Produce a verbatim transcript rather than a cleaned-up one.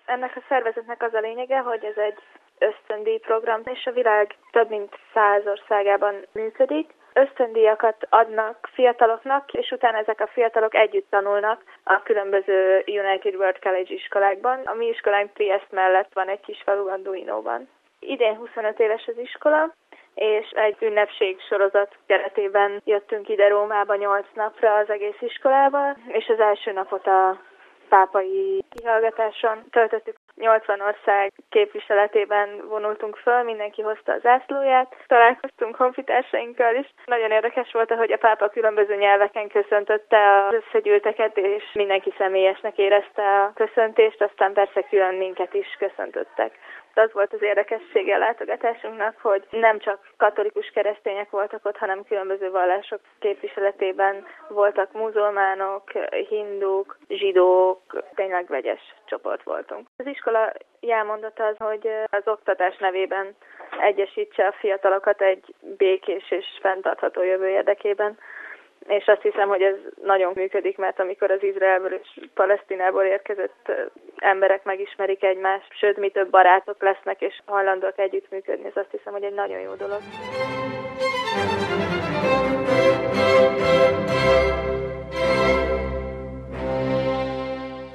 Ennek a szervezetnek az a lényege, hogy ez egy ösztöndíj program, és a világ több mint száz országában működik. Ösztöndíjakat adnak fiataloknak, és utána ezek a fiatalok együtt tanulnak a különböző United World College iskolákban. A mi iskolánk Trieste mellett van egy kis faluban, Duinóban. Idén huszonöt éves az iskola, és egy ünnepség sorozat keretében jöttünk ide Rómába nyolc napra az egész iskolával, és az első napot a pápai kihallgatáson töltöttük. nyolcvan ország képviseletében vonultunk föl, mindenki hozta a zászlóját, találkoztunk honfitársainkkal is. Nagyon érdekes volt, hogy a pápa különböző nyelveken köszöntötte az összegyűlteket, és mindenki személyesnek érezte a köszöntést, aztán persze külön minket is köszöntöttek. Az volt az érdekessége a látogatásunknak, hogy nem csak katolikus keresztények voltak ott, hanem különböző vallások képviseletében voltak muzulmánok, hinduk, zsidók, tényleg vegyes csoport voltunk. Az iskola jelmondata az, hogy az oktatás nevében egyesítse a fiatalokat egy békés és fenntartható jövő érdekében. És azt hiszem, hogy ez nagyon működik, mert amikor az Izraelből és Palesztinából érkezett emberek megismerik egymást, sőt, mi több barátok lesznek és hajlandóak együttműködni, ez azt hiszem, hogy egy nagyon jó dolog.